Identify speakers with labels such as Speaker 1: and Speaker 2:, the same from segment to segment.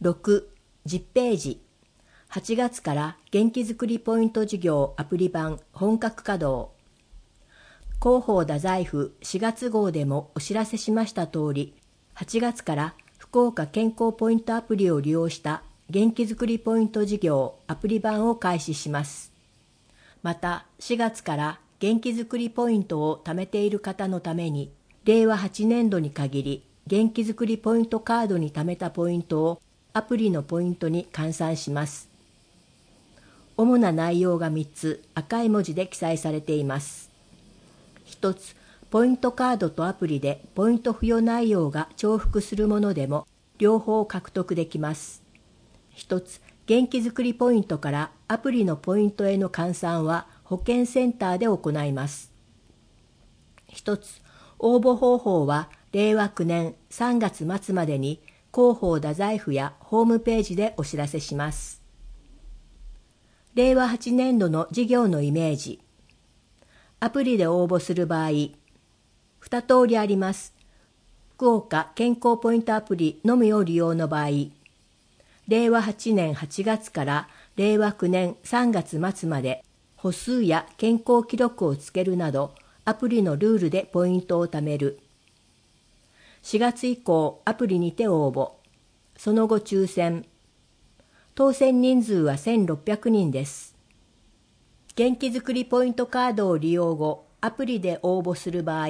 Speaker 1: 6、10ページ。8月から元気づくりポイント事業アプリ版本格稼働。広報太宰府4月号でもお知らせしました通り、8月から福岡健康ポイントアプリを利用した元気づくりポイント事業アプリ版を開始します。また4月から元気づくりポイントを貯めている方のために、令和8年度に限り元気づくりポイントカードに貯めたポイントをアプリのポイントに換算します。主な内容が3つ赤い文字で記載されています。1つ、ポイントカードとアプリでポイント付与内容が重複するものでも両方獲得できます。1つ、元気づくりポイントからアプリのポイントへの換算は保健センターで行います。1つ、応募方法は令和9年3月末までに広報太宰府やホームページでお知らせします。令和8年度の事業のイメージ。アプリで応募する場合、2通りあります。福岡健康ポイントアプリのみを利用の場合、令和8年8月から令和9年3月末まで歩数や健康記録をつけるなどアプリのルールでポイントを貯める。4月以降アプリにて応募。その後抽選。当選人数は1600人です。元気づくりポイントカードを利用後、アプリで応募する場合、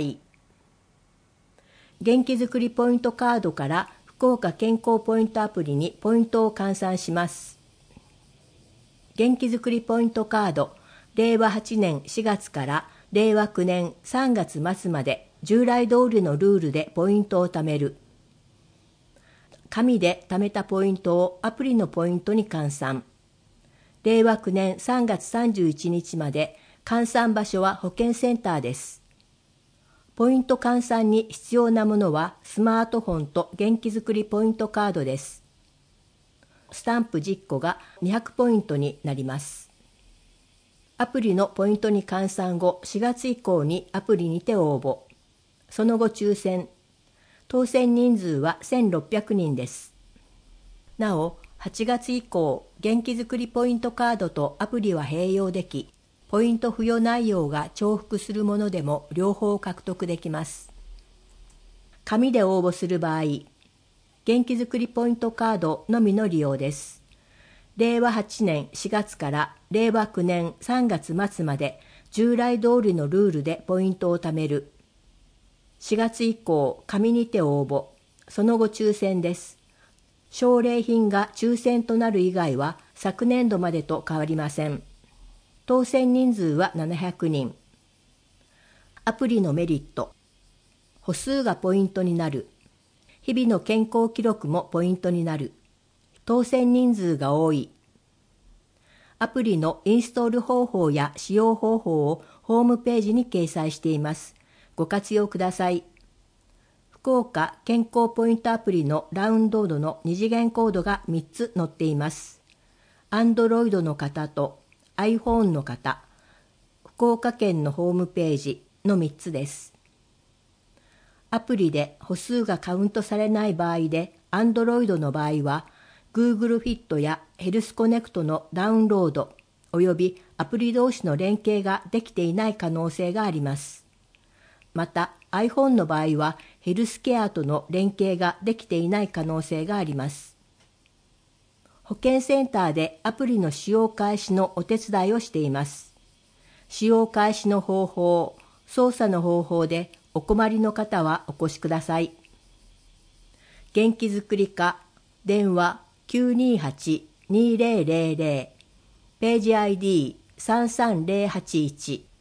Speaker 1: 元気づくりポイントカードから福岡健康ポイントアプリにポイントを換算します。元気づくりポイントカード、令和8年4月から令和9年3月末まで従来通りのルールでポイントを貯める。紙で貯めたポイントをアプリのポイントに換算。令和9年3月31日まで換算場所は保健センターです。ポイント換算に必要なものはスマートフォンと元気づくりポイントカードです。スタンプ10個が200ポイントになります。アプリのポイントに換算後4月以降にアプリにて応募。その後抽選。当選人数は1600人です。なお、8月以降、元気づくりポイントカードとアプリは併用でき、ポイント付与内容が重複するものでも両方獲得できます。紙で応募する場合、元気づくりポイントカードのみの利用です。令和8年4月から令和9年3月末まで従来通りのルールでポイントを貯める。4月以降、紙にて応募。その後抽選です。奨励品が抽選となる以外は昨年度までと変わりません。当選人数は700人。アプリのメリット。歩数がポイントになる。日々の健康記録もポイントになる。当選人数が多い。アプリのインストール方法や使用方法をホームページに掲載しています。ご活用ください。福岡健康ポイントアプリのダウンロードの2次元コードが3つ載っています。Android の方と iPhone の方、福岡県のホームページの3つです。アプリで歩数がカウントされない場合で、Android の場合は、Google Fit やヘルスコネクトのダウンロード、およびアプリ同士の連携ができていない可能性があります。また iPhone の場合はヘルスケアとの連携ができていない可能性があります。保健センターでアプリの使用開始のお手伝いをしています。使用開始の方法、操作の方法でお困りの方はお越しください。元気づくり課、電話 928-2000、ページ ID33081